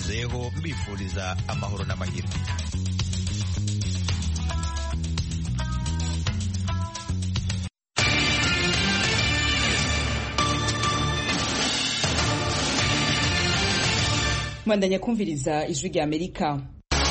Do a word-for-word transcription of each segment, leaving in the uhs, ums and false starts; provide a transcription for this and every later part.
mbasezeho mbifuriza amahoro n'amahirwe. Mwandanya kumviriza ijwi rya Amerika.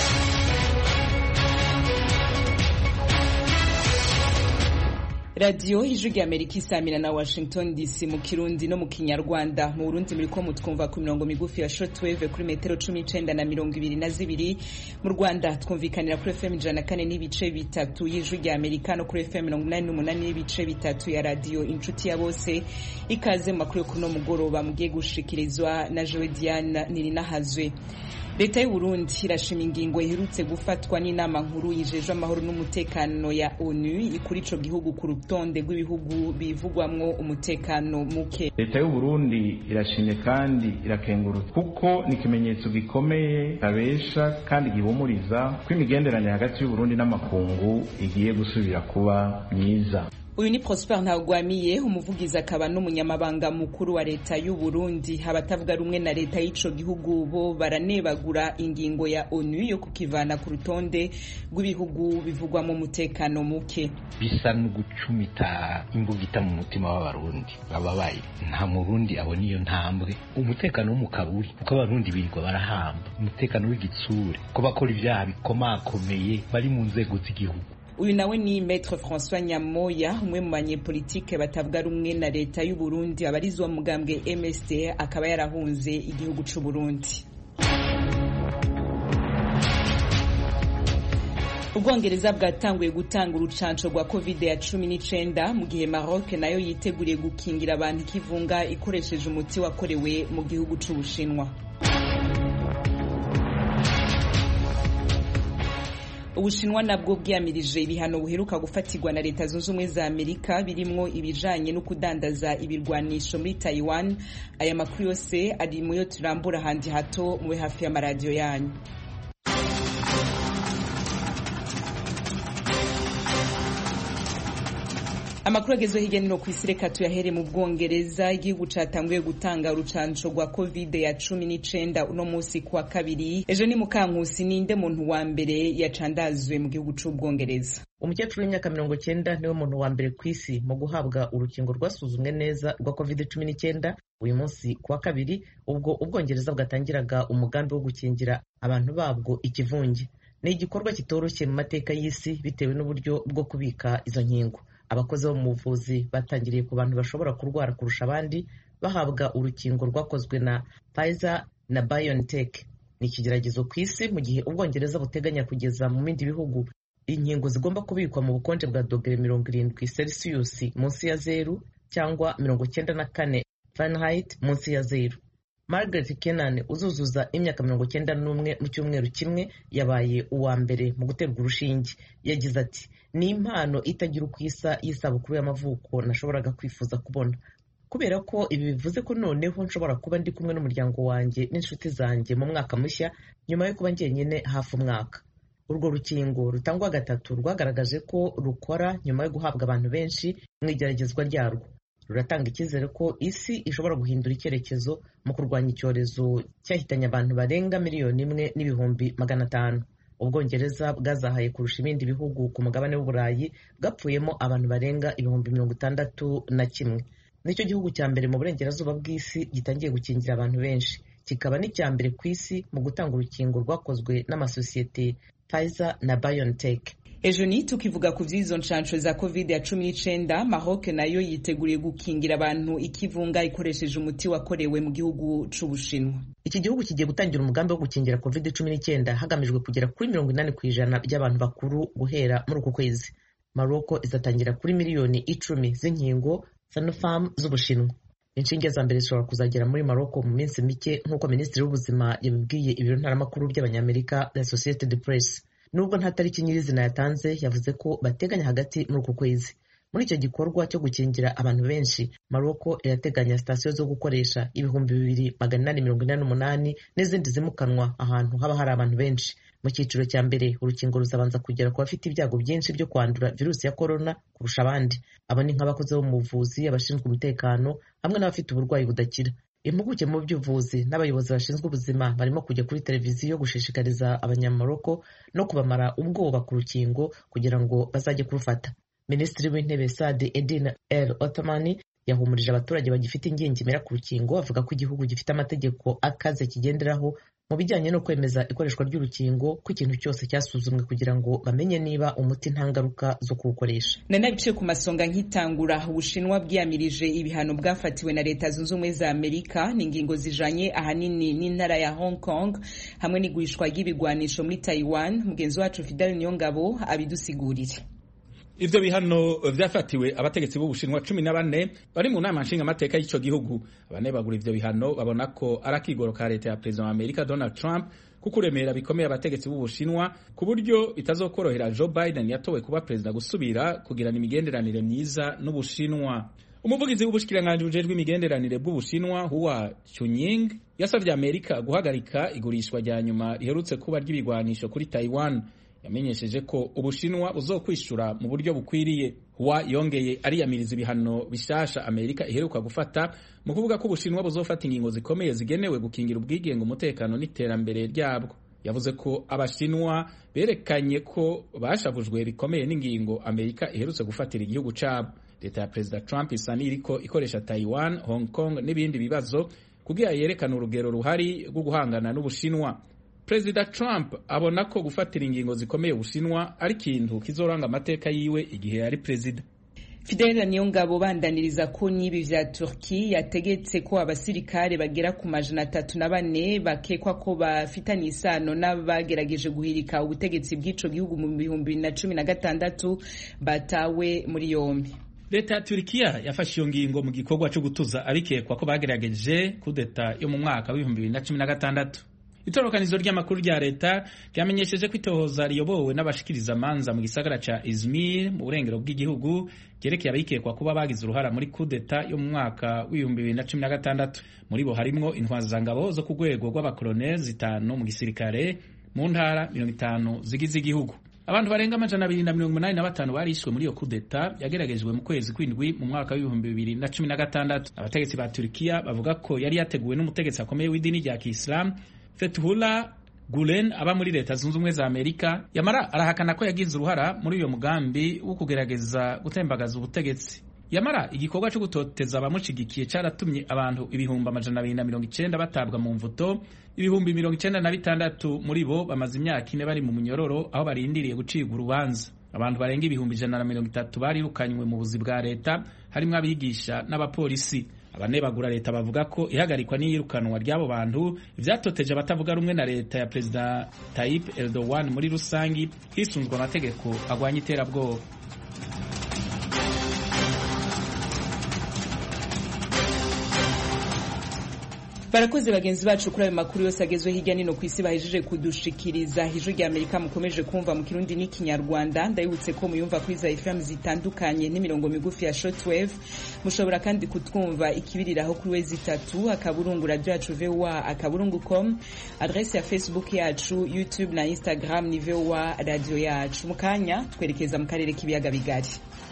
Radio ijwi rya Amerika isamira na Washington D C mu Kirundi no mu Kinyarwanda. Mu Burundi muriko mutwumva ku mirongo migufi ya shortwave kuri metero cumi n'icenda na mirongo ibiri na zibiri. Mu Rwanda twumvikanira kuri F M ijana na kane n'ibice bitatu y'ijwi rya Amerika no kuri F M mirongo inani n'umunani n'ibice bitatu ya radio Inshuti ya Bose. Ikaze mu makuru kuno mugoroba mugiye gushikirizwa na Joe Diane Nirinahazwe. Leta y'u Burundi irashima ingingo iherutse gufatwa n'inama nkuru yijejwe amahoro n'umutekano ya ONU ikuri ico gihugu ku rutonde rw'ibihugu bivugwamwo umutekano muke. Leta y'u Burundi irashimye kandi irakengurutse kuko ni ikimenyetso gikomeye abesha kandi gihumuriza ko imigenderanire hagati y'u Burundi n'amakungu igiye gusubira kuba myiza. Uyu ni Prosper Ntagwamiye, umuvugizi akaba n'umunyamabanga mukuru wa leta y'u Burundi. Abatavuga rumwe na leta y'ico gihugu bo baranebagura ingingo ya ONU yo kukivana ku rutonde rw'ibihugu bivugwamo umutekano muke. Bisa no gucumita imbugita mu mutima w'abarundi bababaye. Nta murundi abona iyo ntambwe. Umutekano w'umukaburi kuko abarundi birirwa barahamba. Umutekano w'igitsure ko bakora ivyaha bikomakomeye bari mu nzego z'igihugu. Uyu nawe ni Maître François Nyamoya, umwe mu banyepolitike batavuga rumwe na leta y'u Burundi abarizwa mu mugambwe M S D, akaba yarahunze igihugu c'u Burundi. Ubwongereza bwatanguye gutanga urucanco rwa covid cumi n'icenda mu gihe Maroc nayo yiteguriye gukingira abantu ikivunga ikoresheje umuti wakorewe mu gihugu c'Ubushinwa. Ubushinwa nabwo bwiyamirije ibihano buheruka gufatirwa na leta zunze ubumwe za Amerika birimwo ibijanye no kudandaza ibirwanisho muri Taiwan. Aya makuru yose ari muyo turambura handi hato muwe hafi ya maradiyo yanyu. Amakuru agezwe hirya no kw'isi reka tuyahere mu Bwongereza. Igihugu catanguye gutanga urucanco rwa covid ya cumi n'icenda uno musi kwa kabiri. Ejo ni Mukankusi, ninde muntu wa mbere yacandazwe mu gihugu c'Ubwongereza? Umukecuru w'imyaka mirongo cyenda niwe muntu wa mbere kw'isi mu guhabwa urukingo rwasuzumwe neza rwa covid cumi n'icenda uyu munsi kwa kabiri, ubwo Ubwongereza bwatangiraga umugambi wo gukingira abantu babwo ikivunge. Ni igikorwa kitoroshye mu mateka y'isi bitewe n'uburyo bwo kubika izo nkingo. Abakozi bo mu buvuzi batangiriye ku bantu bashobora kurwara kurusha abandi bahabwa urukingo rwakozwe na Pfizer na BioNTech. Ni ikigeragezo ku isi mu gihe Ubwongereza buteganya kugeza mu bindi bihugu inkingo zigomba kubikwa mu bukonje bwa dogere mirongo irindwi Celsius munsi ya zeru cyangwa mirongo cyenda na kane Fahrenheit munsi ya zeru. Margaret Kennan uzuzuza imyaka mirongo cyenda n'umwe mu cyumweru kimwe yabaye uwa mbere mu guterwa urushinge. Yagize ati, ni impano itagira uko isa y'isabukuru y'amavuko nashoboraga kwifuza kubona, kubera ko ibi bivuze ko noneho nshobora kuba ndi kumwe n'umuryango wanjye n'inshuti zanjye mu mwaka mushya nyuma yo kuba njyenyine hafi umwaka. Urwo rukingo rutangwa gatatu rwagaragaje ko rukora nyuma yo guhabwa abantu benshi mu igeragezwa ryarwo. Ruratanga icyizere ko isi ishobora guhindura icyerekezo mu kurwanya icyorezo cyahitanye abantu barenga miliyoni imwe n'ibihumbi magana atanu. Ubwongereza bwazahaye kurusha ibindi bihugu ku mugabane w'Uburayi bwapfuyemo abantu barenga ibihumbi mirongo itandatu na kimwe. Nicyo gihugu cya mbere mu burengerazuba bw'isi gitangiye gukingira abantu benshi, kikaba n'icya mbere ku isi mu gutanga urukingo rwakozwe n'amasosiyete Pfizer na BioNTech. Ejo ni tukivuga ku vy'izo nshansho za covid ya cumi n'icenda, Maroc nayo yiteguriye gukingira abantu ikivunga ikoresheje umuti wakorewe mu gihugu c'Ubushinwa. Iki gihugu kigiye gutangira umugambi wo gukingira covid cumi n'icenda hagamijwe kugera kuri mirongo inani kw'ijana by'abantu bakuru guhera muri uku kwezi. Maroc izatangira kuri miliyoni icumi z'inkingo Sinopharm z'Ubushinwa. Inshinge za mbere zishobora kuzagera muri Maroc mu minsi mike nk'uko Minisitiri w'Ubuzima yabibwiye ibiro ntaramakuru by'Abanyamerika la Associated Press. Nubwo nta tariki nyirizina yatanze, yavuze ko bateganya hagati muri uku kwezi. Muri icyo gikorwa cyo gukingira abantu benshi, Maroc irateganya sitasiyo zo gukoresha ibihumbi bibiri magana inani mirongo inani n'umunani n'izindi zimukanwa ahantu haba hari abantu benshi. Mu cyiciro cya mbere, urukingo ruzabanza kugera ku bafite ibyago byinshi byo kwandura virusi ya korona kurusha abandi. Abo ni nk'abakozi bo mu buvuzi, abashinzwe umutekano hamwe n'abafite uburwayi budakira. impuguke mu by'ubuvuzi n'abayobozi bashinzwe ubuzima barimo kujya kuri televiziyo gushishikariza abanyamaroko no kubamara ubwoba ku rukingo kugira ngo bazajye kurufata. Minisitiri w'intebe Saad Eddin El Othmani yahumurije abaturage bagifite ingingimira ku rukingo, avuga ko igihugu gifite amategeko akaze kigenderaho mu bijyanye no kwemeza ikoreshwa ry'urukingo, ko ikintu cyose cyasuzumwe kugira ngo bamenye niba umuti nta ngaruka zo kuwukoresha. Nana bice ku masonga nk'itangura, Ubushinwa bwiyamirije ibihano bwafatiwe na Leta Zunze Ubumwe za Amerika n'ingingo zijanye ahanini n'intara ya Hong Kong hamwe n'igurishwa ry'ibigwanisho muri Taiwan. Mugenzi wacu Fidel Nyongabo abidusigurire. Ivyo bihano vyafatiwe abategetsi b'Ubushinwa cumi na bane bari mu nama nshinga amateka y'ico gihugu. Abane bagura ivyo bihano babona ko arakigoro ka leta ya President wa Amerika Donald Trump kukuremera bikomeye abategetsi b'Ubushinwa ku buryo bitazokorohera Joe Biden yatowe kuba president gusubira kugirana imigenderanire myiza n'Ubushinwa. Umuvugizi w'ubushikiranganje bujejwe imigenderanire bw'Ubushinwa Hua Chunying yasavye Amerika guhagarika igurishwa rya nyuma riherutse kuba ry'ibigwanisho kuri Taiwan. Yamenyesheje ko Ubushinwa buzokwishura mu buryo bukwiriye. Hua yongeye ariyamiriza ibihano bishasha Amerika iheruka gufata mu kuvuga ko Ubushinwa buzofata ingingo zikomeye zigenewe gukingira ubwigenge, umutekano n'iterambere ryabwo. Yavuze ko Abashinwa berekanye ko bashavujwe bikomeye n'ingingo Amerika iherutse gufatira igihugu cabo. Leta ya President Trump isa n'iriko ikoresha Taiwan, Hong Kong n'ibindi bibazo kugira yerekane urugero ruhari rwo guhangana n'Ubushinwa. President Trump abona ko gufatira ingingo zikomeye Ubushinwa ari kintu kizoranga amateka yiwe igihe ari president. Fidel Nyongabo bandaniriza ko n'ibi vya Turki yategetse ko abasirikare bagera ku majana atatu na bane bakekwa ko bafitanye isano n'abagerageje guhirika ubutegetsi bw'ico gihugu mu bihumbi bibiri na cumi na gatandatu batawe muri yombi. Leta ya Turkiya yafashe iyo ngingo mu gikorwa cyo gutuza abikekwa ko bagerageje kudeta yo mu mwaka w'ibihumbi bibiri na cumi na gatandatu. Itorokanizo ry'amakuru rya leta ryamenyesheje ko itohoza riyobowe n'abashikiriza manza mu gisagara ca Izmir mu burengero bw'igihugu ryerekeye abikekwa kuba bagize uruhara muri kudeta yo mu mwaka w'ibihumbi bibiri na cumi na gatandatu. Muri bo harimwo intwazangabo zo ku rwego rw'abakoloneli zitanu mu gisirikare mu ntara mirongo itanu zigize igihugu. Abantu barenga amajana abiri na mirongo umunani na batanu barishwe muri iyo kudeta yageragejwe mu kwezi kw'indwi mu mwaka w'ibihumbi bibiri na cumi na gatandatu. Abategetsi ba Turkiya bavuga ko yari yateguwe n'umutegetsi akomeye w'idini rya Kisilamu Fethullah Gulen aba muri Leta Zunze Ubumwe za Amerika. Yamara arahakana ko yagize uruhara muri uyo mugambi wo kugerageza gutembagaza ubutegetsi. Yamara igikorwa cyo gutoteza abamushigikiye cyaratumye abantu ibihumbi amajana abiri na mirongo icenda batabwa mu mvuto, ibihumbi mirongo icenda na bitandatu muri bo bamaze imyaka ine bari mu munyororo aho barindiriye gucibwa urubanza. Abantu barenga ibihumbi ijana na mirongo itatu barirukanywe mu buzi bwa leta, harimo abigisha n'abapolisi. Abanebagura leta bavuga ko ihagarikwa n'iyirukanwa ry'abo bantu ivyatoteje abatavuga rumwe na leta ya President Tayyip Erdogan muri rusangi hisunzwe amategeko agwanya iterabwoba. Barakoze bagenzi bacu kuri ayo makuru yose agezwe hirya nino ku isi bahejeje kudushikiriza. Ijwi rya Amerika mukomeje kumva mu Kirundi n'Ikinyarwanda. Ndabibutse ko muyumva kuri za F M zitandukanye n'imirongo migufi ya shortwave. Mushobora kandi kutwumva ikibiriraho kuri wezi itatu akaburungu radio yacu V O A akaburungu com, adresse ya Facebook yacu, YouTube na Instagram ni V O A radio yacu. Mukanya twerekeza mu karere k'ibiyaga bigari.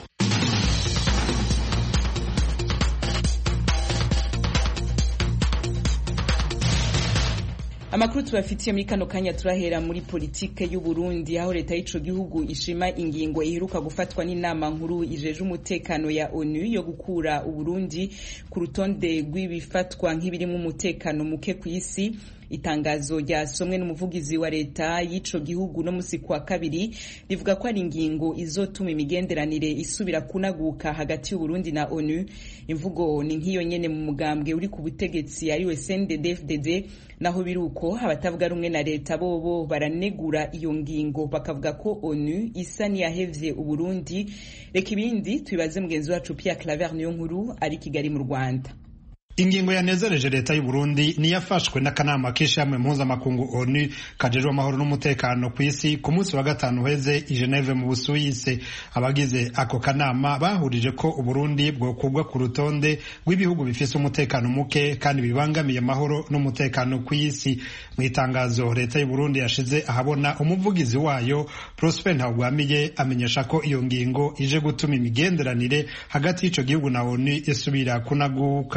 Amakuru tubafitiye muri kano kanya turahera muri politike y'u Burundi, aho leta y'ico gihugu ishima ingingo iheruka gufatwa n'inama nkuru ijeje umutekano ya ONU yo gukura u Burundi ku rutonde rw'ibifatwa nk'ibiri mu mutekano muke ku isi. Itangazo ryasomwe n'umuvugizi wa leta y'ico gihugu no musi kwa kabiri rivuga ko ari ingingo izotuma imigenderanire isubira kunaguka hagati y'u Burundi na ONU. Imvugo ni nk'iyo nyene mu mugambwe uri ku butegetsi ari we C N D D F D D, naho biruko abatavuga rumwe na leta bobo baranegura iyo ngingo bakavuga ko ONU isa niyahevye u Burundi. Reka ibindi tubibaze mugenzi wacu Pierre Claver niyo nkuru ari Kigali mu Rwanda. Ingingo yanezereje leta y'u Burundi ni yafashwe n'akanama k'ishyirahamwe mpuzamakungu ONU kajejwe amahoro n'umutekano ku isi ku munsi wa gatanu heze i Geneve mu Busuwisi. Abagize ako kanama bahurije ko u Burundi bwokugwa ku rutonde rw'ibihugu bifise umutekano muke kandi bibangamiye amahoro n'umutekano ku isi. Mu itangazo leta y'u Burundi yashize ahabona, umuvugizi wayo Prosper Ntagwamiye amenyesha ko iyo ngingo ije gutuma imigenderanire hagati y'ico gihugu na ONU isubira kunaguka. Iyo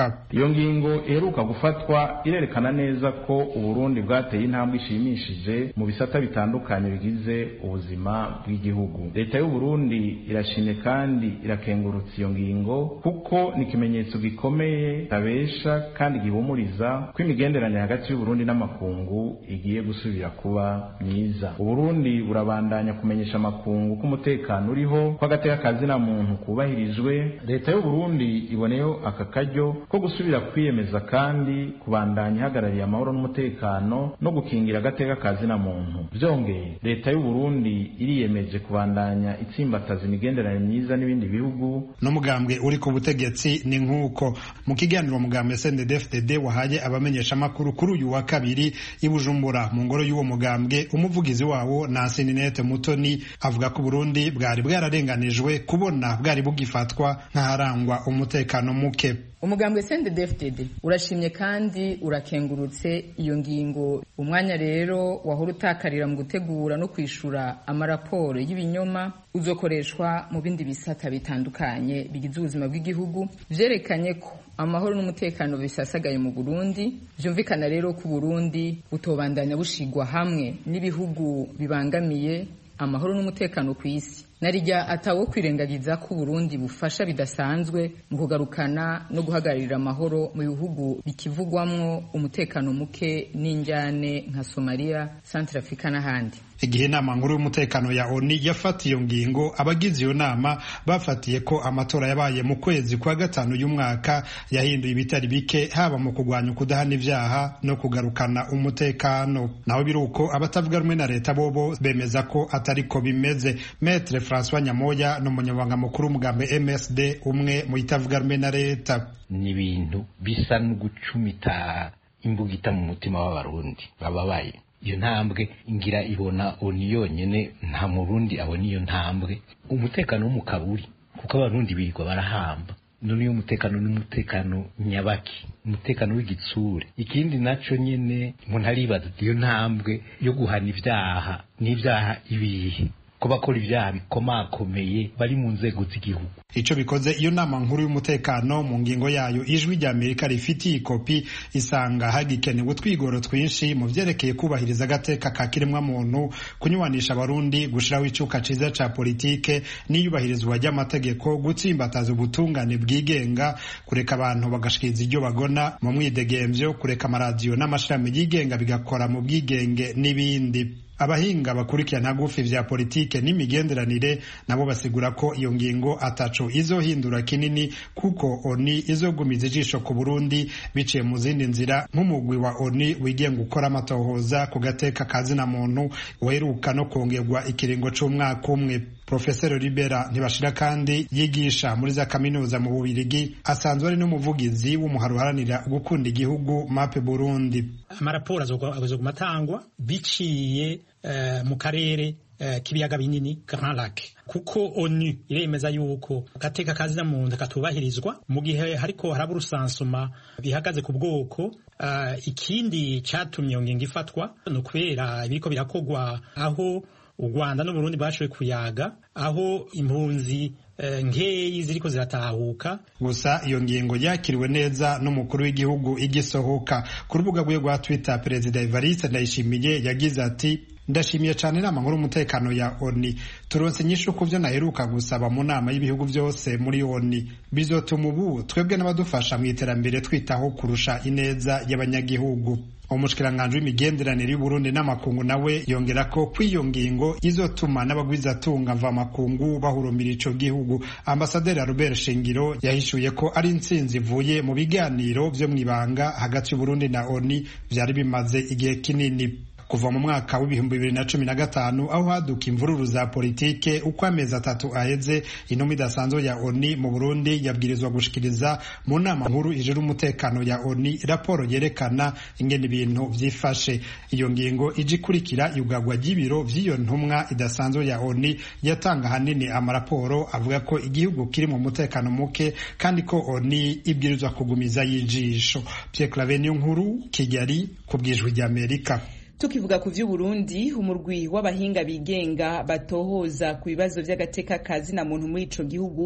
iyo ngingo iheruka gufatwa irerekana neza ko Uburundi bwateye intambwe ishimishije mu bisata bitandukanye bigize ubuzima bw'igihugu. Leta y'u Burundi irashimye kandi irakengurutse iyo ngingo kuko ni ikimenyetso gikomeye tabesha kandi gihumuriza ko imigenderanire hagati y'u Burundi n'amakungu igiye gusubira kuba myiza. Uburundi burabandanya kumenyesha amakungu ko umutekano uriho ko agateka kazina muntu kubahirijwe. Leta y'u Burundi iboneyeho aka karyo ko gusubira kwiyemeza kandi kubandanya ihagarariye amahoro n'umutekano no gukingira agateka kazina muntu. Byongeye leta y'u Burundi iriyemeje kubandanya itsimbataza imigenderanire myiza n'ibindi bihugu. N'umugambwe uri ku butegetsi ni nkuko mu kiganiro umugambwe C N D D F D D wahaye abamenyesha makuru kuri uyu wa kabiri i Bujumbura mu ngoro y'uwo mugambwe, umuvugizi wawo Nancy Ninette Mutoni avuga ko Burundi bwari bwararenganijwe kubona bwari bugifatwa nk'aharangwa umutekano muke. Umugambwe C N D D F D D urashimye kandi urakengurutse iyo ngingo. Umwanya rero wahora utakarira mu gutegura no kwishura amaraporo y'ibinyoma uzokoreshwa mu bindi bisata bitandukanye bigize ubuzima bw'igihugu. Vyerekanye ko amahoro n'umutekano bisasagaye mu Burundi. Vyumvikana rero ko Burundi butobandanya bushigwa hamwe n'ibihugu bibangamiye amahoro n'umutekano ku isi. Narijya atawo kwirengagiza ko Burundi bufasha bidasanzwe mu kugarukana no guhagararira amahoro mu bihugu bikivugwamwo umutekano muke n'injyane nka Somalia, Central Africa n'ahandi. Igihe inama nkuru y'umutekano ya O N U yafatiye iyo ngingo, abagize iyo nama bafatiye ko amatora yabaye mu kwezi kwa gatanu y'umwaka yahinduye ibitari bike, haba mu kugwanya ukudahana ivyaha no kugarukana umutekano. Naho biruko abatavuga rumwe na leta bobo bemeza ko atariko bimeze. Maître François Nyamoya n'umunyamabanga mukuru w'umugambi M S D umwe mu itavuga rumwe na leta. Ni ibintu bisa no gucumita imbugita mu mutima w'abarundi bababaye. Iyo ntambwe ngira ibona O N U yonyene, nta murundi abona iyo ntambwe. Umutekano wo mu kaburi kuko abarundi birirwa barahamba. None iyo umutekano n'umutekano nyabaki, umutekano w'igitsure. Ikindi naco nyene umuntu aribaza iyo ntambwe yo guhana ivyaha n'ivyaha ibihe ko bakora ibyaha bikomakomeye bari mu nzego z'igihugu. Ico bikoze iyo nama nkuru y'umutekano mu ngingo yayo ijwi rya Amerika rifitiye ikopi isanga hagikenewe twigoro twinshi mu vyerekeye kubahiriza agateka ka kiremwa muntu, kunywanisha abarundi, gushiraho icuka ciza ca politike n'iyubahirizwa ry'amategeko, gutsimbataza ubutungane bwigenga, kureka abantu bagashikiriza iryo bagona mu mwidegemvyo, kureka amaradiyo n'amashami yigenga bigakora mu bwigenge n'ibindi. Abahinga bakurikirana hagufi vya politike n'imigenderanire nabo basigura ko iyo ngingo ataco izohindura kinini, kuko O N U izogumiza ijisho ku Burundi biciye mu zindi nzira, nk'umugwi wa O N U wigenga gukora amatohoza ku gateka kazina muntu weruka no kongerwa ikiringo c'umwaka umwe. Professor Libera Ntibashira kandi yigisha muri za kaminuza mu Bubirigi, asanzwe ari n'umuvugizi w'umuharo uharanira gukunda igihugu M A P Burundi. Amaraporo azoguma atangwa biciye uh, mu karere uh, k'ibiyaga binini Grand Lac, kuko O N U iremeza yuko gateka kazina muntu katubahirizwa mu gihe hariko haraba urusansuma bihagaze ku bwoko. Uh, ikindi catumye iyo ngingo ifatwa no kubera ibiriko birakogwa aho u Rwanda n'u Burundi bashoboye kuyaga, aho impunzi uh, nkeyi ziriko ziratahuka. Gusa iyo ngingo yakiriwe neza n'umukuru w'igihugu igisohoka. Ku rubuga rwe rwa Twitter, Perezida Evariste Ndayishimiye yagize ati: ndashimiye cyane inama nkuru y'umutekano ya O N U, turonse inyishu ku byo naheruka gusaba mu nama y'ibihugu byose muri O N U. Bizotuma ubu twebwe n'abadufasha mu iterambere twitaho kurusha ineza y'abanyagihugu. Umushikiranganji w'imigenderanire y'u Burundi n'amakungu nawe yongera ko kw'iyo ngingo izotuma n'abagwizatunga mva makungu bahurumira ico gihugu. Ambasaderi Robert Shingiro yahishuye ko ari intsinzi ivuye mu biganiro vyo mwibanga hagati y'u Burundi na O N U vyari bimaze igihe kinini. Kuva mu mwaka w'ibihumbi bibiri na cumi na gatanu aho haduka imvururu za politike, uko amezi atatu aheze intumwa idasanzwe ya O N U mu Burundi yabwirizwa gushikiriza mu nama nkuru ijejwe umutekano ya O N U raporo yerekana ingene ibintu vyifashe. Iyo ngingo ije ikurikira yugagwa ry'ibiro vy'iyo ntumwa idasanzwe ya O N U yatanga hanini amaraporo avuga ko igihugu kiri mu mutekano muke kandi ko O N U ibwirizwa kugumiza y'ijisho. Pierre Claver Nkuru, Kigali, kubwijwi rya Amerika. Tukivuga ku vy'Uburundi, umurwi w'abahinga bigenga batohoza ku bibazo vy'agateka kazina muntu muri ico gihugu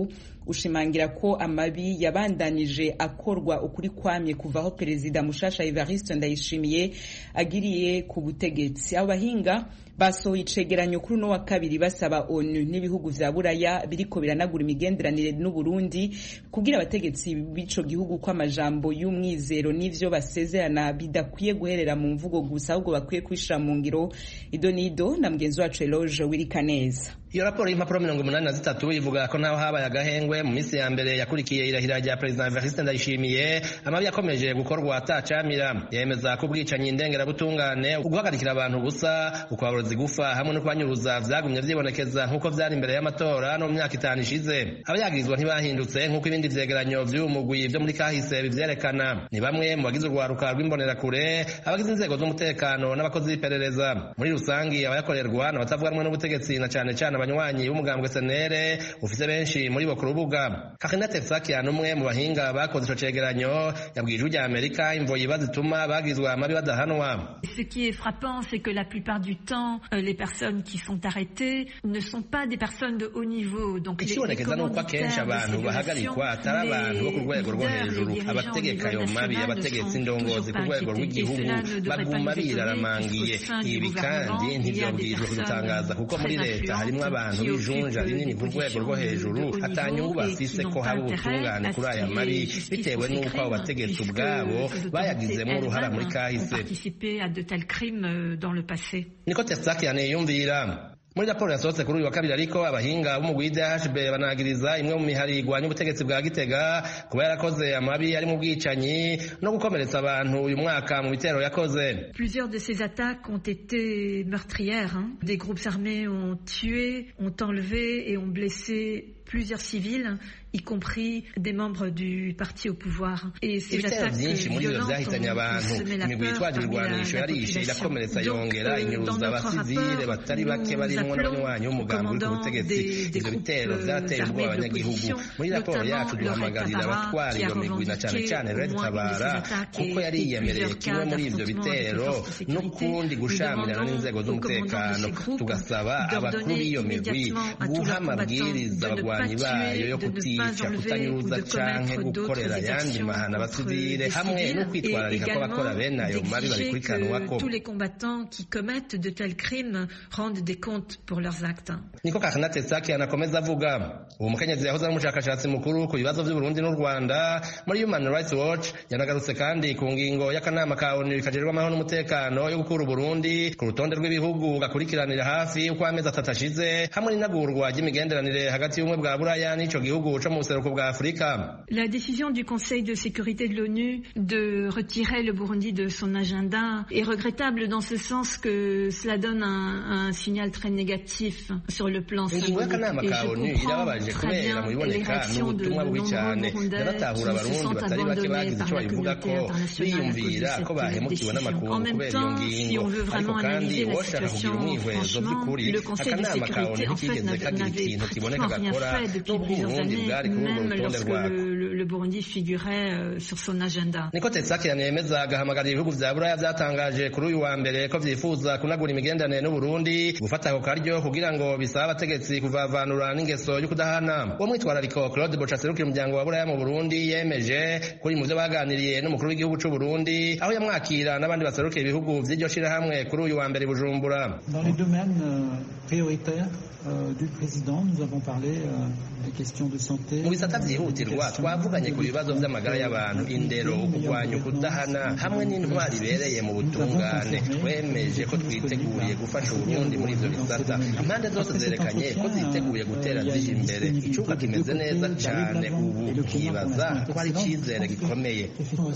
ushimangira ko amabi yabandanije akorwa ukuri kwamye kuva aho perezida mushasha Evariste Ndayishimiye agiriye ku butegetsi. Abo bahinga basohoye icegeranyo kuri uno wa kabiri basaba ONU n'ibihugu vya Buraya biriko biranagura imigenderanire n'u Burundi kugira abategetsi b'ico gihugu ko amajambo y'umwizero n'ivyo basezerana bidakwiye guherera mu mvugo gusa ahubwo bakwiye kwishira mu ngiro. Idonido na mugenzi wacu Eloge Wirikaneza. Iyo raporo y'impapuro mirongo umunani na zitatu ivuga ko naho habaye agahengwe mu minsi ya mbere yakurikiye irahira rya perezida Evariste Ndayishimiye, amabi yakomeje gukorwa atacamira. Yemeza ko ubwicanyi ndengerabutungane, uguhagarikira abantu busa, ukwaburozi gufa hamwe no kubanyuruza vyagumye vyibonekeza nk'uko vyari imbere y'amatora no mu myaka itanu ishize. Abayagirizwa ntibahindutse nk'uko ibindi vyegeranyo vy'umugwi vyo muri kahise bivyerekana. Ni bamwe mu bagize urwaruka rw'imbonerakure, abagize inzego z'umutekano n'abakozi b'iperereza. Muri rusangi abayakorerwa n'abatavuga rumwe n'ubutegetsi na cane cane abanywanyi b'umugambwe S N L ufise benshi muri bo ku rubuga. Kakina Tefsakian, umwe mu bahinga bakoze ico cegeranyo, yabwiye ijwi rya Amerika imvo yibaza ituma bagizwa amabi badahanwa. Ce qui est frappant, c'est que la plupart du temps, euh, les personnes qui sont arrêtées ne sont pas des personnes de haut niveau. Donc les commanditaires abantu bahagarikwa atari abantu bo ku rwego rwo hejuru, abategeka ayo mabi, abategetsi indongozi ku rwego rw'igihugu baguma biraramangiye. Ibi kandi ntivyobwirizwa kudutangaza kuko muri leta harimwo abantu bijunja rinini ku rwego rwo hejuru atanyungu bafise ko haba ubutungane kuri aya mabi bitewe n'uko abo bategetsi ubwabo bayagizemo uruhara muri kahise. Niko Tefsakian yumvira. Muri raporo yasohotse kuri uyu wa kabiri ariko abahinga b'umugwi D H B banagiriza imwe mu mihari igwanya ubutegetsi bwa Gitega kuba yarakoze amabi ari mu bwicanyi no gukomeretsa abantu uyu mwaka mu bitero yakoze. Plusieurs de ces attaques ont été meurtrières. Hein. Des groupes armés ont tué, ont enlevé et ont blessé plusieurs civils, y compris des membres du parti au pouvoir. Et ces attaques violentes ont semé la peur parmi la, la population. Donc, dans notre rapport, nous appelons au commandant des, des groupes armés de l'opposition, notamment le Red Tabara, qui a revendiqué au moins une de ces attaques et, et plusieurs cas d'affrontement avec les forces de sécurité. Nous demandons au commandant de ces groupes d'ordonner immédiatement à tous leurs combattants de ne pas tuer, de ne pas enlever ou de commettre d'autres exactions contre les civils et également d'exiger que tous les combattants qui commettent de tels crimes rendent des comptes pour leurs actes. Niko Kakina Tefsakian anakomeza avuga. Uwo mukenyezi yahoze ari umushakashatsi mukuru ku bibazo by'u Burundi n'u Rwanda muri Human Rights Watch yanagarutse kandi ku ngingo y'akanama ka ONU kajerwa amahoro n'umutekano yo gukura Burundi ku rutonde rw'ibihugu gakurikiranira hafi uko amezi atatu ashize hamwe n'inagurwa ry'imigenderanire hagati y'ubumwe bwa Buraya n'ico gihugu co mu buseruko bwa Afrika. La décision du Conseil de sécurité de l'ONU de retirer le Burundi de son agenda est regrettable dans ce sens que cela donne un, un signal très négatif sur le plan symbolique. Et je comprends très bien les réactions de nombreux Burundais qui se sentent abandonnés par la communauté internationale à cause de cette décision. En même temps, si on veut vraiment analyser la situation, franchement, le Conseil de sécurité en fait n'avait pratiquement rien fait depuis plusieurs années, même lorsque le, le, le Burundi figurait euh, sur son agenda. Niko Tefsakian yemeza agahamagarira ibihugu vya Buraya vyatangaje kuri uyu wa mbere ko vyifuza kunagura imigenderanire n'u Burundi gufata ako karyo kugira ngo bisaba abategetsi kuvavanura n'ingeso yo kudahana. Uwo mwitwarariko Claude Bocha aserukira umuryango wa Buraya mu Burundi yemeje kuri mu vyo baganiriye n'umukuru w'igihugu c'u Burundi aho yamwakira n'abandi baserukira ibihugu vy'iryo shirahamwe kuri uyu wa mbere Bujumbura. Dans les domaines euh, prioritaires euh, du président, nous avons parlé euh, des questions de santé. Mu bisata vyihutirwa twavuganye ku bibazo vy'amagara y'abantu, indero, kurwanya ukudahana hamwe n'intwari ibereye mu butungane. Twemeje ko twiteguriye gufasha Burundi muri ivyo bisata. Impande zose zerekanye ko ziteguye gutera zije imbere. Icuka kimeze neza cane ubu kibaza ko ari icizere gikomeye.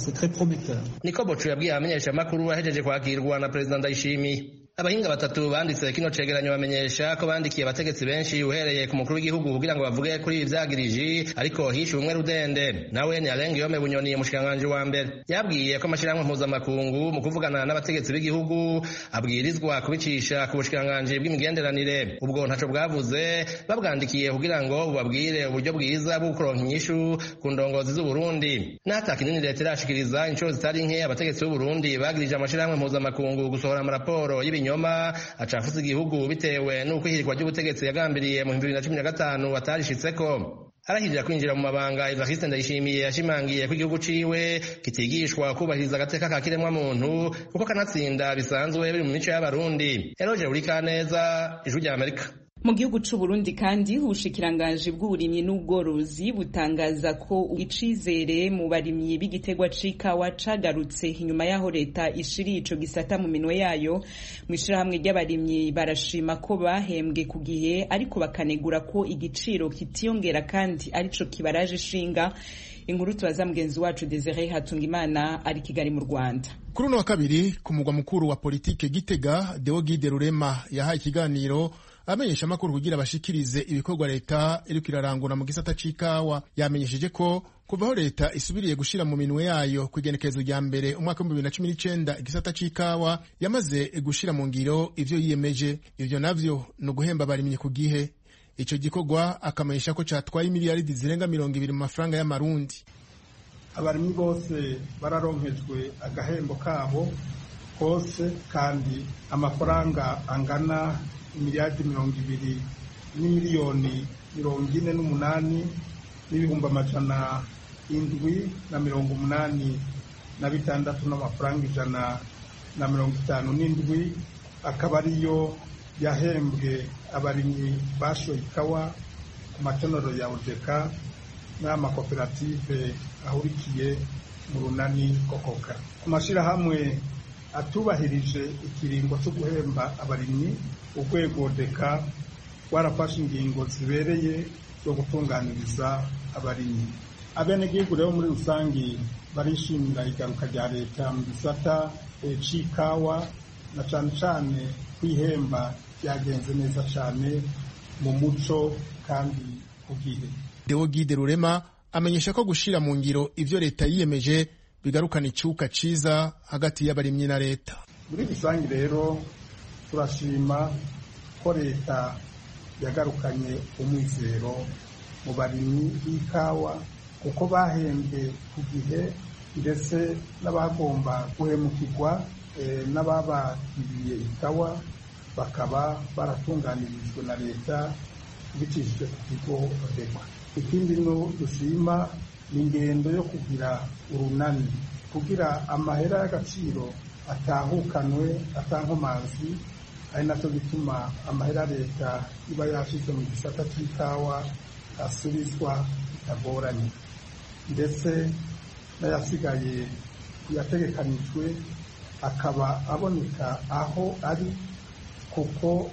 Niko Bocho yabwiye abamenyesha makuru ahejeje kwakirwa na President Ndayishimiye. Abahinga batatu banditse kino cegeranyo bamenyesha ko bandikiye abategetsi benshi uhereye ku mukuru w'igihugu kugira ngo bavuge kuri ivyagiriji ariko hishe umwe rudende nawe ni Alain Guillaume Bunyoni umushikanganje wa mbere yabwiye ko amashirahamwe mpuzamakungu mu kuvugana n'abategetsi b'igihugu abwirizwa kubicisha ku bushikanganje bw'imigenderanire. Ubwo ntaco bwavuze babwandikiye kugira ngo bubabwire uburyo bwiza bwo kuronka inyishu ku ndongozi z'u Burundi. N'ataka inini leta irashikiriza inshuro zitari nke abategetsi b'u Burundi bagirije amashirahamwe mpuzamakungu gusohora amaraporo y'ibinyo nyoma acafuza igihugu bitewe n'uko ihirikwa ry'ubutegetsi yagambiriye mu bibiri na cumi na gatanu atarishitseko. arahirira kwinjira mu mabanga Evariste Ndayishimiye yashimangiye ko igihugu ciwe kitigishwa kubahiriza agateka ka kiremwa muntu kuko kanatsinda bisanzwe biri mu mico y'abarundi. Eroje Urikaneza, Ijwi rya Amerika. Mu gihugu c'u Burundi kandi ubushikiranganji bw'uburimyi n'ubworozi butangaza ko icizere mu barimyi b'igitegwa c'ikawa cagarutse inyuma yaho leta ishiriye ico gisata mu minwe yayo. Mw'ishirahamwe ry'abarimyi barashima ko bahembwe ku gihe ariko bakanegura ko igiciro kitiyongera kandi arico kibaraje ishinga. Inkuru tubaza mugenzi wacu Desire Hatungimana ari Kigali mu Rwanda. Kuri uno wa kabiri ku mugwa mukuru wa politike Gitega, Deogide Rurema yahaye ikiganiro amenyesha amakuru kugira abashikirize ibikorwa leta iriko irarangura mu gisata c'ikawa. Yamenyesheje ko kuvaho leta isubiriye gushira mu minwe yayo kwigenekerezo rya mbere umwaka wa bibiri na cumi n'icenda igisata c'ikawa yamaze gushira mu ngiro ivyo yiyemeje. Ivyo navyo no guhemba abarimyi ku gihe. Ico gikorwa akamenyesha ko catwaye miliyaridi zirenga mirongo ibiri mu mafaranga y'amarundi. Abarimyi bose bararonkejwe agahembo kabo kose kandi amafaranga angana miliyaridi mirongo ibiri n'imiliyoni mirongo ine n'umunani n'ibihumbi amajana indwi na mirongo umunani na bitandatu n'amafaranga ijana na mirongo itanu n'indwi akaba ariyo yahembwe abarimyi bashoye ikawa ku matonero ya Odeka n'amakoperative ahurikiye mu runani Kokoka. Ku mashirahamwe atubahirije ikiringo cyo guhemba abarimyi, urwego Odeka warafashe ingingo zibereye zo gutunganiriza abarimyi. Abenegihugu rero muri rusangi barishimira igaruka rya leta mu gisata c'ikawa na cane cane kwihemba byagenze neza cyane mu muco kandi kugihe. Deogide Rurema amenyesha ko gushira mu ngiro ivyo leta yiyemeje bigarukana icuka ciza hagati y'abarimyi na leta. Muri rusangi rero turashima ko leta yagarukanye umwizero mu barimyi b'ikawa kuko bahembwe ku gihe ndetse n'abagomba guhemukirwa e, n'ababakiriye ikawa bakaba baratunganirijwe na leta bicishije ku kigo Odeka. Ikindi no dushima ni ingendo yo kugira urunani kugira amahera y'agaciro atahukanwe atankomanzi, ari nacyo gituma amahera leta iba yashize mu gisata c'ikawa asubizwa bitagoranye, ndetse n'ayasigaye yategekanijwe akaba aboneka aho ari kuko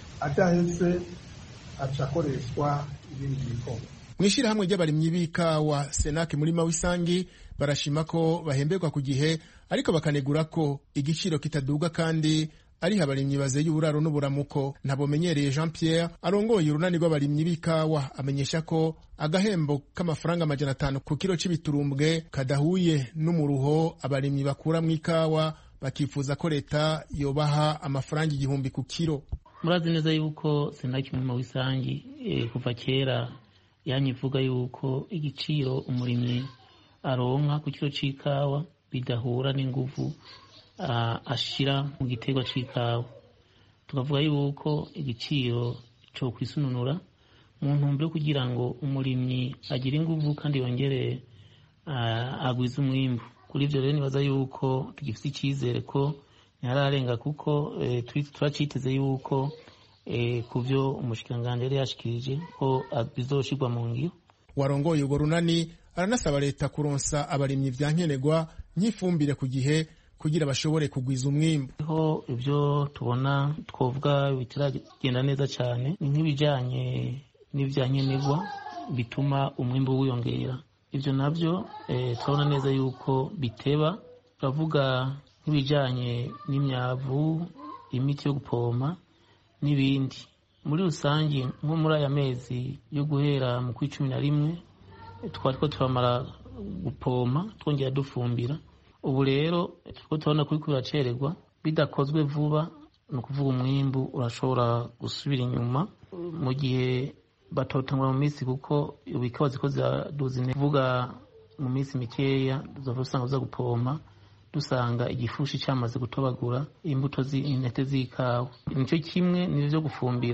adaheze aca akoreshwa ibindi bikorwa. Mw'ishirahamwe ry'abarimyi b'ikawa Senake muri Mawisangi barashima ko bahemberwa ku gihe ariko bakanegura ko igiciro kitaduga kandi ari abarimyi bazeye uburaro n'uburamuko. Ntabomenyereye Jean Pierre arongoye urunani rw'abarimyi b'ikawa amenyesha ko agahembo k'amafaranga amajana atanu ku kilo c'ibiturumbwe kadahuye n'umuruho abarimyi bakura mu ikawa, bakifuza ko leta yobaha amafaranga igihumbi ku kilo. Murazi neza yuko Senake muri Mawisangi e, kuva kera yanyivuga yuko igiciro umurimyi aronka ku kilo c'ikawa bidahura n'inguvu uh, ashira mu gitegwa c'ikawa. Tukavuga yuko igiciro cyo kwisununura mu ntumbero kugira ngo umurimyi agire inguvu kandi yongere uh, agwize umwimbu. Kuri ivyo rero nibaza yuko tugifite icyizere ko ntararenga kuko eh, turaciteze yuko eh, kuvyo umushikiranganje yari yashikirije ko bizoshirwa mu ngiro. Warongoye urwo runani aranasaba leta kuronsa abarimyi vya nkenerwa nk'ifumbire ku gihe kugira bashobore kugwiza umwimbu. Ho ivyo tubona twovuga bitaragenda neza cyane ni nk'ibijanye n'ivya nkenerwa bituma umwimbu wiyongera. Ivyo navyo eh, turabona neza yuko biteba. Turavuga nk'ibijanye n'imyavu, imiti yo gupoma n'ibindi. Muri rusangi nko muri aya mezi yo guhera mu kwa cumi na rimwe twariko turamara gupoma twongera dufumbira. Ubu rero turiko tubona ko biriko biracererwa, bidakozwe vuba ni ukuvuga umwimbu urashobora gusubira inyuma mu gihe batotangwa mu minsi, kuko ikawa ziko ziraduza intete. Kuvuga mu minsi mikeya tuzova usanga uza gupoma dusanga igifushi cyamaze gutobagura imbuto z'intete z'ikawa. Nico kimwe n'ivyo gufumbira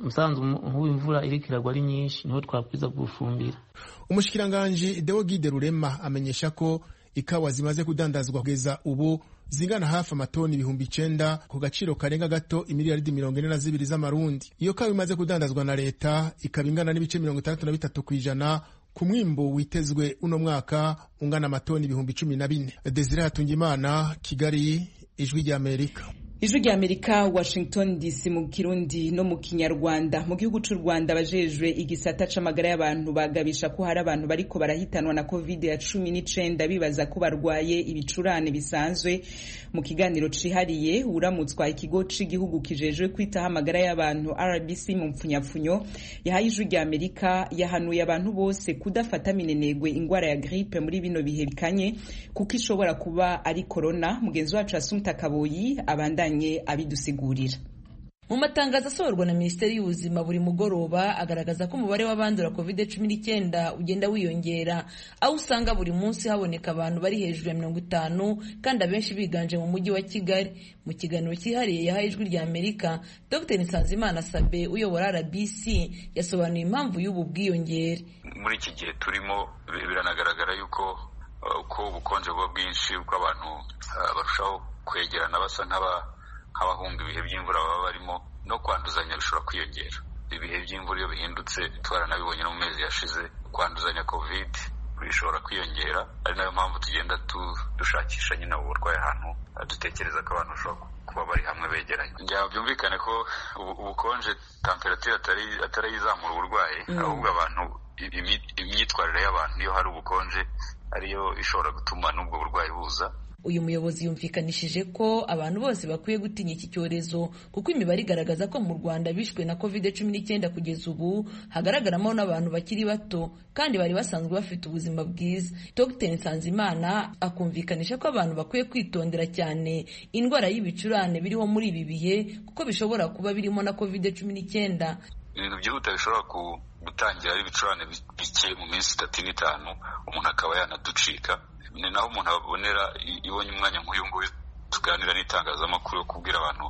umusanzu nk'ubu imvura iriko iragwa ari nyinshi niho twakwiza gufumbira. Umushikiranganji Deogide Rurema amenyesha ko ikawa zimaze kudandazwa kugeza ubu zingana hafi amatoni ibihumbi icenda ku gaciro karenga gato imiliyaridi mirongo ine na zibiri z'amarundi. Iyo kawa imaze kudandazwa na leta ikaba ingana n'ibice mirongo itandatu na bitatu kw'ijana ku mwimbo witezwe uno mwaka ungana amatoni ibihumbi cumi na bine. Desire Hatungimana, Kigali, Ijwi rya Amerika. Ijwi rya Amerika, Washington D C mu Kirundi no mu Kinyarwanda. Mu gihugu c'u Rwanda abajejwe igisata c'amagara y'abantu bagabisha ko hari abantu bariko barahitanwa na covid ya cumi n'icenda bibaza ko barwaye ibicurane bisanzwe. Mu kiganiro cihariye uramutswa ikigo c'igihugu kijejwe kwitaho amagara y'abantu R B C mu mpfunyapfunyo yahaye Ijwi rya Amerika yahanuye abantu bose kudafata minenegwe ingwara ya grippe muri bino bihe bikanye kuko ishobora kuba ari corona. Mugenzi wacu Asumta Kaboyi abandanya abidusigurira. Mu matangazo asohorwa na Minisiteri y'Ubuzima buri mugoroba agaragaza ko umubare w'abandura covid cumi n'icyenda ugenda wiyongera, aho usanga buri munsi haboneka abantu bari hejuru ya mirongo itanu kandi abenshi biganje mu mujyi wa Kigali. Mu kiganiro cyihariye yahaye Ijwi rya Amerika, Dr Nsanzimana Sabe uyobora R B C yasobanuye impamvu y'ubu bwiyongere. Muri iki gihe turimo biranagaragara yuko uko ubukonje buba bwinshi, uko abantu barushaho kwegerana basa nk'aba nk'abahunga ibihe by'imvura baba barimo, no kwanduzanya bishobora kwiyongera. Ibihe by'imvura iyo bihindutse twaranabibonye no mu mezi yashize, kwanduzanya covid bishobora kwiyongera. Ari nayo mpamvu tugenda dushakisha nyine uburwayi ahantu dutekereza ko abantu bashobora kuba bari hamwe begeranye. Byumvikane ko ubukonje temperature atari atari izamura uburwayi, ahubwo abantu imyitwarire y'abantu iyo hari ubukonje ariyo ishobora gutuma n'ubwo burwayi buza. Uyu muyobozi yumvikanishije ko abantu bose bakwiye gutinya iki cyorezo kuko imibare igaragaza ko mu Rwanda bishwe na covid cumi n'icyenda kugeza ubu hagaragaramo n'abantu bakiri bato kandi bari basanzwe bafite ubuzima bwiza. Dr Nsanzimana akumvikanisha ko abantu bakwiye kwitondera cyane indwara y'ibicurane biriho muri ibi bihe kuko bishobora kuba birimo na covid cumi n'icyenda. Ibintu byihuta bishobora gutangira ari ibicurane bike mu minsi itatu n'itanu umuntu akaba yanaducika. Ni naho umuntu abonera ibonye umwanya nk'uyu nguyu tuganira n'itangazamakuru yo kubwira abantu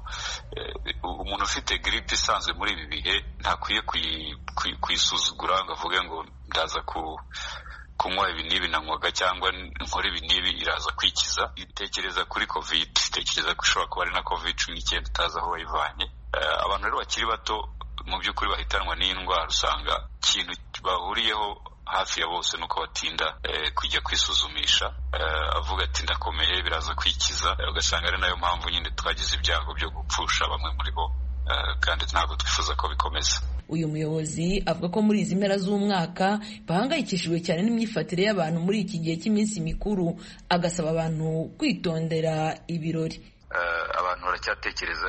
umuntu ufite grippe isanzwe muri ibi bihe ntakwiye kuyisuzugura ngo avuge ngo ndaza ku kunywa ibi n'ibi nanywaga cyangwa nkora ibi n'ibi iraza kwikiza. Itekereza kuri covid, itekereza ko ishobora kuba ari na covid cumi n'icyenda utazi aho wayivanye. Abantu rero bakiri bato mu by'ukuri bahitanwa n'iyi ndwara usanga ikintu bahuriyeho hafi ya bose nuko batinda eh, kujya kwisuzumisha eh, avuga ati ndakomeye biraza kwikiza, eh, ugasanga ari nayo mpamvu nyine twagize ibyago byo gupfusha bamwe muri bo, eh, kandi ntabwo twifuza ko bikomeza. Uyu muyobozi avuga ko muri izi mpera z'umwaka bahangayikishijwe cyane n'imyifatire y'abantu muri iki gihe cy'iminsi mikuru, agasaba abantu kwitondera ibirori. Uh, abantu baracyatekereza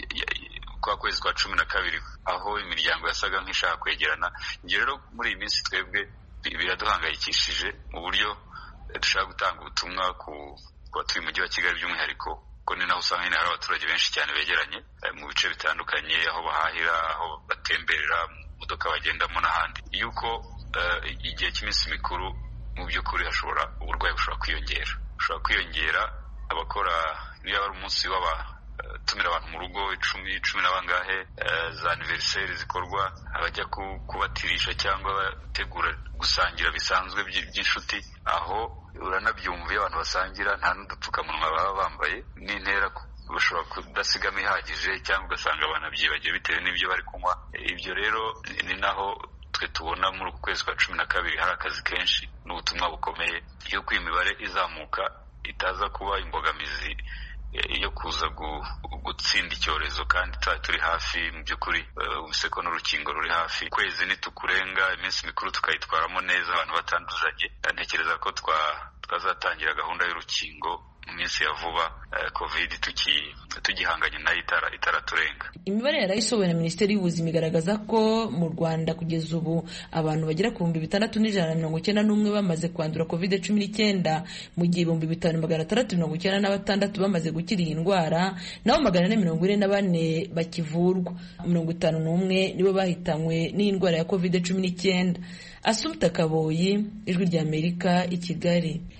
kwa kwezi kwa cumi na kabiri aho imiryango yasaga nk'ishaka kwegerana. Ibyo rero muri iyi minsi twebwe biraduhangayikishije mu buryo dushaka gutanga ubutumwa ku batuye umujyi wa Kigali by'umwihariko, ko ni naho usanga hari abaturage benshi cyane begeranye mu bice bitandukanye, aho bahahira, aho batemberera, mu modoka bagendamo n'ahandi, yuko uh, igihe cy'iminsi mikuru mu by'ukuri hashobora uburwayi bushobora kwiyongera bushobora kwiyongera abakora niyo ari umunsi w'aba tumira abantu mu rugo icumi cumi na bangahe, za anniversaire zikorwa, abajya kubatirisha cyangwa bategura gusangira bisanzwe by'inshuti, aho uranabyumva iyo abantu basangira nta n'udupfukamunwa baba bambaye, n'intera bashobora kudasigamo ihagije cyangwa ugasanga banabyibagiwe bitewe n'ibyo bari kunywa. Ibyo rero ni naho twe tubona muri uku kwezi kwa cumi na kabiri hari akazi kenshi n'ubutumwa bukomeye yuko iyi mibare izamuka itaza kuba imbogamizi yo kuza gutsinda icyorezo, kandi turi hafi mu by'ukuri, ubuseko n'urukingo ruri hafi. Kwezi nitukurenga iminsi mikuru tukayitwaramo neza abantu batanduzanye, ntekereza ko twazatangira gahunda y'urukingo mu minsi ya vuba, covid tugihanganye nayo itaraturenga. Imibare yarayisohowe na Minisiteri y'Ubuzima igaragaza ko mu Rwanda kugeza ubu abantu bagera ku bihumbi bitandatu n'ijana na mirongo icyenda n'umwe bamaze kwandura covid cumi n'icyenda, mu gihe ibihumbi bitanu magana atandatu mirongo icyenda na batandatu bamaze gukira iyi ndwara, naho magana ane mirongo ine na bane bakivurwa. Mirongo itanu n'umwe nibo bahitanywe n'iyi ndwara ya covid cumi n'icyenda. Asumta Kaboyi, Ijwi rya Amerika, i Kigali.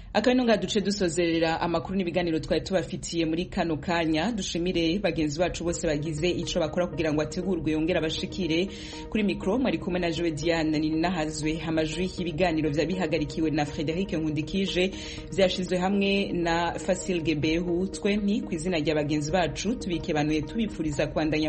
akabino nga duce dusozerera amakuru n'ibiganiro twari tubafitiye muri kano kanya. Dushimire bagenzi bacu bose bagize ico bakora kugira ngo ategurwe yongera abashikire. Kuri mikro mwari kumwe na Joe Diane Ninahazwe. Amajwi y'ibiganiro vya bihagarikiwe na Frederic Nkundikije, vyashizwe hamwe na Fasil Gebehu. Twempi kw'izina rya bagenzi bacu tubike banuye tubipfuriza kwandanya